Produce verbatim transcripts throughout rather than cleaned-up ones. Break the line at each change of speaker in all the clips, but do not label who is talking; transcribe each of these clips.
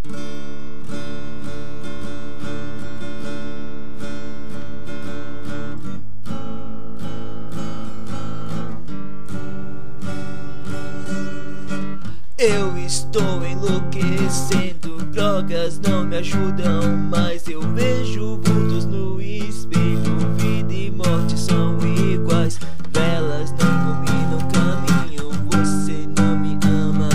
Eu estou enlouquecendo, drogas não me ajudam mais. Eu vejo vultos no espelho, vida e morte são iguais. Velas não iluminam o caminho, você não me ama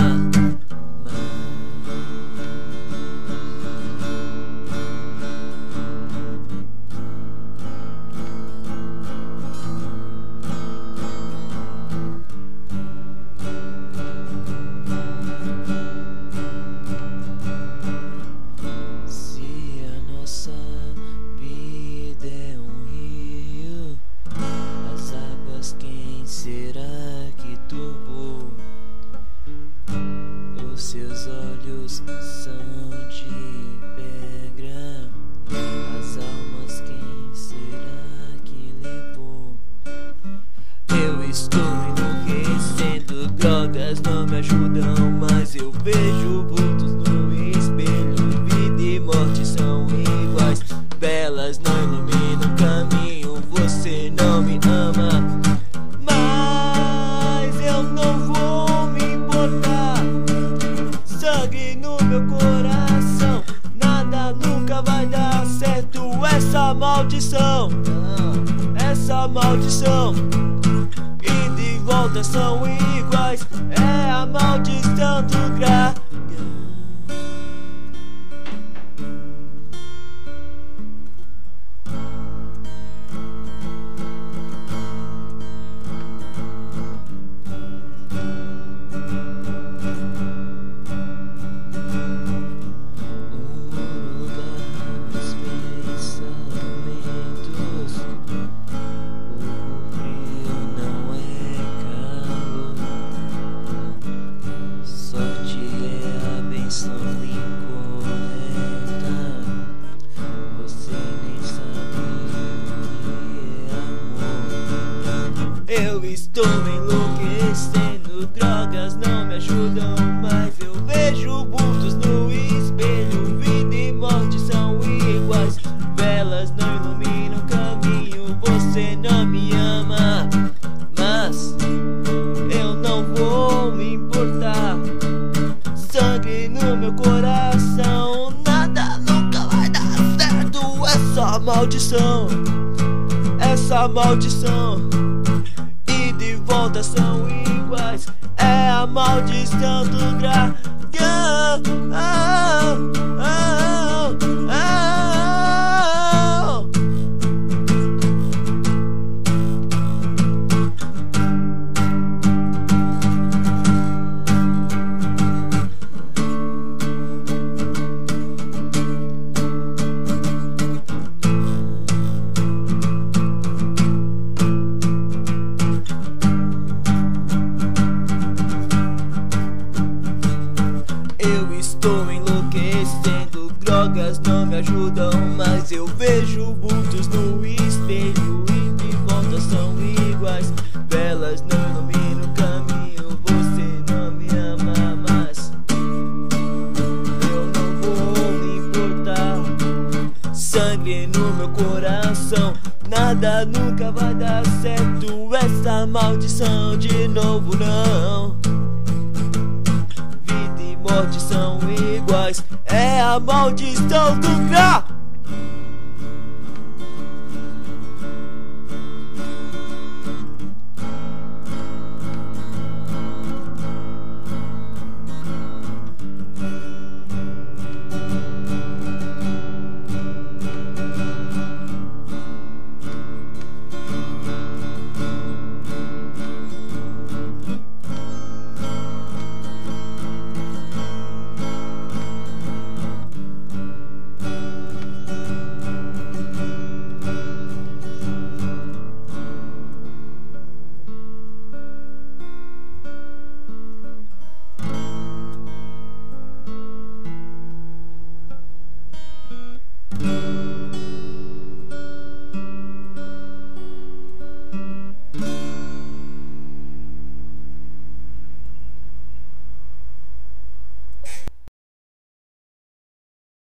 será que turbou? Os seus olhos são de pedra. As almas, quem será que levou? Eu estou enlouquecendo, drogas não me ajudam mais. Eu vejo vultos no espelho, vida e morte são iguais. Velas não iluminam o caminho, você não me ama. Sangue no meu coração, nada nunca vai dar certo. Essa maldição, essa maldição, ida e volta são iguais. É a maldição do dragão. Eu estou enlouquecendo, drogas não me ajudam mais. Eu vejo vultos no espelho, vida e morte são iguais. Velas não iluminam o caminho, você não me ama. Mas eu não vou me importar. Sangue no meu coração, nada nunca vai dar certo. Essa maldição, essa maldição, ida e volta são iguais. É a maldição do dragão. Oh, oh, oh. Eu estou enlouquecendo, drogas não me ajudam mais. Eu vejo vultos no espelho, ida e volta são iguais. Velas não iluminam o caminho, você não me ama mais. Eu não vou me importar. Sangue no meu coração, nada nunca vai dar certo. Essa maldição de novo não. Morte são iguais, é a maldição do grau.